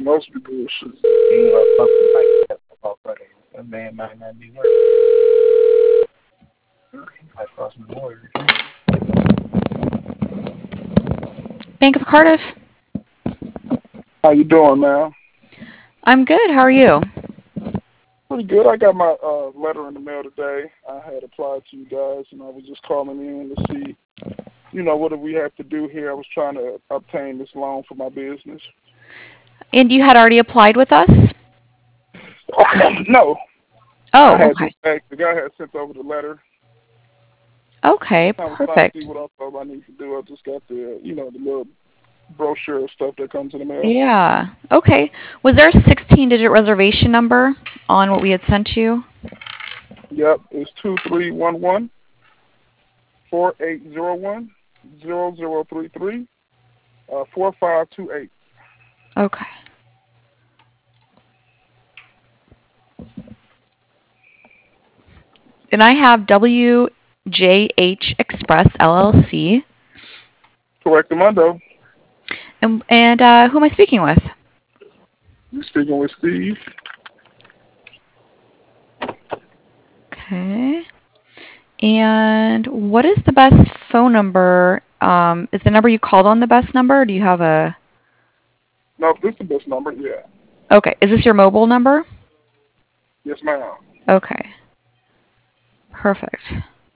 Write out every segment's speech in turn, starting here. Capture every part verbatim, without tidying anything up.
must be bullshit. You know, something like that. Already. That man might not be working. I cross my border. Bank of Cardiff. How you doing, man? I'm good. How are you? Pretty good. I got my uh, letter in the mail today. I had applied to you guys, and I was just calling in to see, you know, what do we have to do here. I was trying to obtain this loan for my business. And you had already applied with us? No. Oh, I had okay. just asked, the guy had sent over the letter. Okay, I was trying to see perfect. what else I need to do. I just got the, you know, the little brochure stuff that comes in the mail. Yeah. Okay. Was there a sixteen-digit reservation number on what we had sent you? Yep, it's two three one one four eight zero one zero zero three three uh four five two eight. Okay. And I have W J H Express L L C. Correct, Amundo. And, and uh, who am I speaking with? You're speaking with Steve. Okay. And what is the best phone number? Um, is the number you called on the best number? Or do you have a... No, this is the best number, yeah. Okay. Is this your mobile number? Yes, ma'am. Okay. Perfect.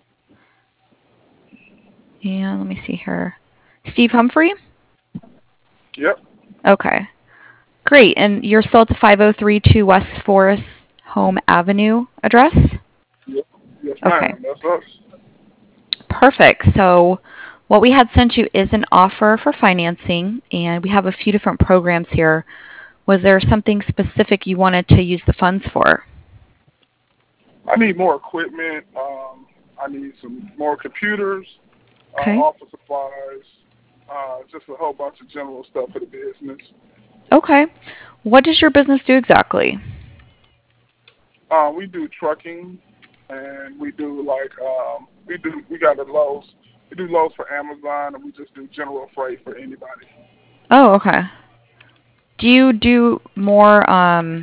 And let me see here. Steve Humphrey? Yep. Okay. Great. And you're still at the five oh three two West Forest Home Avenue address? Yep. Yes, ma'am. Okay. That's us. Perfect. So what we had sent you is an offer for financing, and we have a few different programs here. Was there something specific you wanted to use the funds for? I need more equipment. Um, I need some more computers, Okay. uh, office supplies, uh, just a whole bunch of general stuff for the business. Okay. What does your business do exactly? Uh, we do trucking, and we do like um, we do we got the loads. We do loads for Amazon, and we just do general freight for anybody. Oh, okay. Do you do more, um,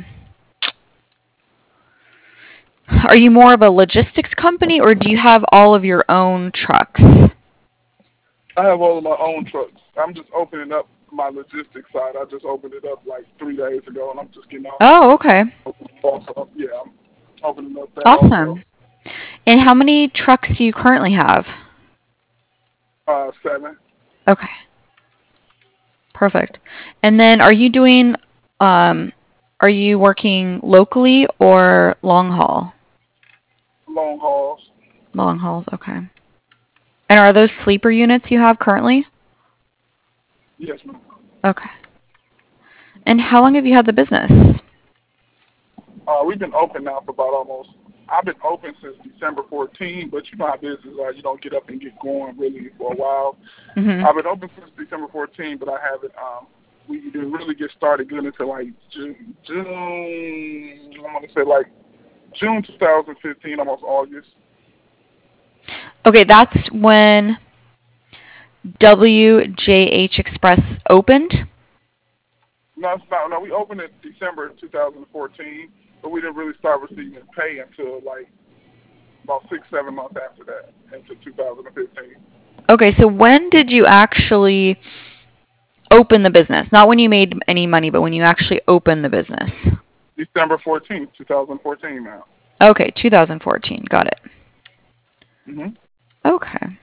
are you more of a logistics company, or do you have all of your own trucks? I have all of my own trucks. I'm just opening up my logistics side. I just opened it up like three days ago, and I'm just getting off. Oh, okay. Also, yeah, I'm opening up that also. Awesome. And how many trucks do you currently have? Uh, seven. Okay. Perfect. And then are you doing, um, are you working locally or long haul? Long hauls. Long hauls, okay. And are those sleeper units you have currently? Yes, ma'am. Okay. And how long have you had the business? Uh, we've been open now for about almost. I've been open since December fourteenth, but you know how business are. You don't get up and get going really for a while. Mm-hmm. I've been open since December fourteenth, but I haven't. Um, we didn't really get started good until like June. June I'm gonna say like June twenty fifteen, almost August. Okay, that's when W J H Express opened? No, it's not, no, we opened in December twenty fourteen, but we didn't really start receiving pay until like about six, seven months after that, into two thousand fifteen. Okay, so when did you actually open the business? Not when you made any money, but when you actually opened the business. December fourteenth, twenty fourteen now. Okay, two thousand fourteen. Got it. Mm-hmm. Okay.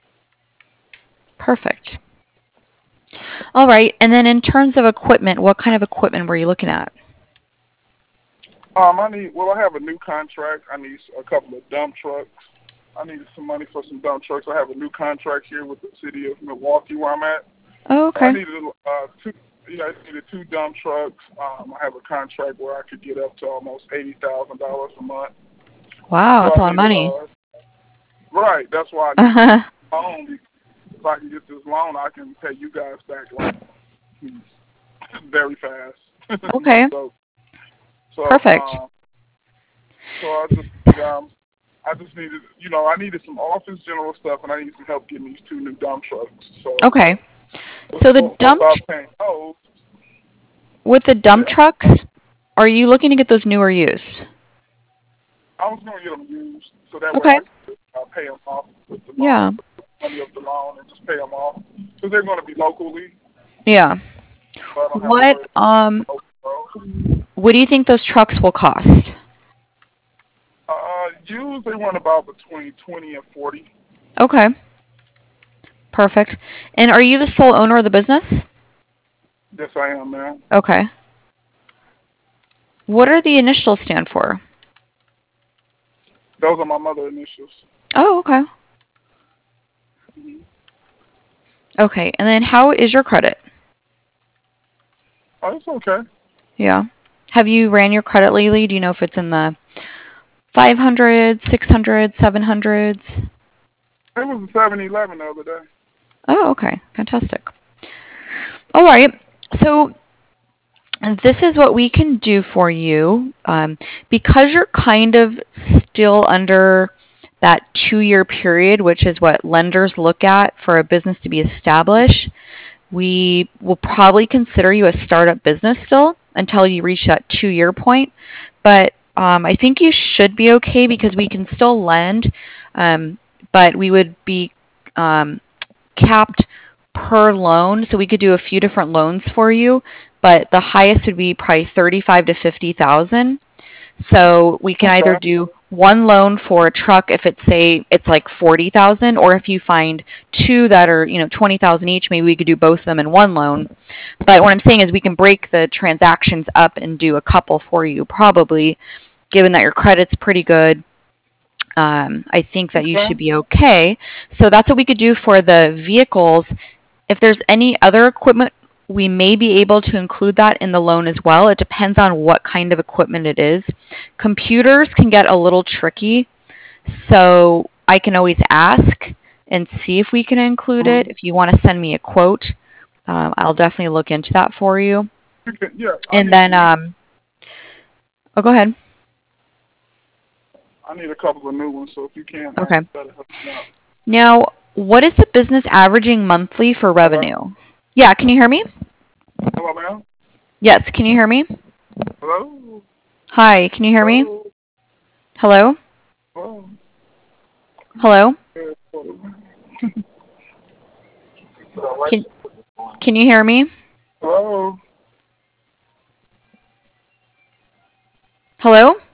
Perfect. All right, and then in terms of equipment, what kind of equipment were you looking at? Um, I need, well, I have a new contract. I need a couple of dump trucks. I need some money for some dump trucks. I have a new contract here with the city of Milwaukee where I'm at. Oh, So I okay. needed uh, two, yeah, I needed two dump trucks. Um, I have a contract where I could get up to almost eighty thousand dollars a month. Wow, So that's a I lot of needed, money. uh, right, that's why I need Uh-huh. this loan. If I can get this loan, I can pay you guys back like very fast. Okay. so, so, Perfect. um, so I just, um, I just needed, you know, I needed some office general stuff, and I needed some help getting these two new dump trucks. So, Okay. So the once dump, I obtain those, with the dump trucks, are you looking to get those new or used? I was going to get them used, so that Okay. way I can just, uh, pay them off with the Yeah. loan, with the money of the loan, and just pay them off. Because they're going to be locally, Yeah. so I don't have to What worry um about local. what do you think those trucks will cost? Uh, used, they run about between twenty and forty. Okay. Perfect. And are you the sole owner of the business? Yes, I am, man. Okay. What are the initials stand for? Those are my mother initials. Oh, okay. Mm-hmm. Okay. And then how is your credit? Oh, it's okay. Yeah. Have you ran your credit lately? Do you know if it's in the five hundred, six hundred, seven hundreds? It was a seven eleven the other day. Oh, okay. Fantastic. All right. So this is what we can do for you. Um, because you're kind of still under that two-year period, which is what lenders look at for a business to be established, we will probably consider you a startup business still until you reach that two-year point. But um, I think you should be okay because we can still lend, um, but we would be um, capped per loan, so we could do a few different loans for you. But the highest would be probably thirty-five to fifty thousand. So we can either Okay. do one loan for a truck if it's say it's like forty thousand, or if you find two that are you know twenty thousand each, maybe we could do both of them in one loan. But what I'm saying is we can break the transactions up and do a couple for you, probably, given that your credit's pretty good. Um, I think that you Okay. should be okay. So that's what we could do for the vehicles. If there's any other equipment, we may be able to include that in the loan as well. It depends on what kind of equipment it is. Computers can get a little tricky, so I can always ask and see if we can include it. Mm-hmm. If you want to send me a quote, um, I'll definitely look into that for you. You can, yeah, I And need then, some. um, oh, go ahead. I need a couple of new ones, so if you can, uh, Okay. that'll help me out. Now, what is the business averaging monthly for Hello? revenue? Yeah, can you hear me? Hello, ma'am? Yes, can you hear me? Hello? Hi, can you hear me? Hello? Hello? Hello? Hello? Can, can you hear me? Hello? Hello?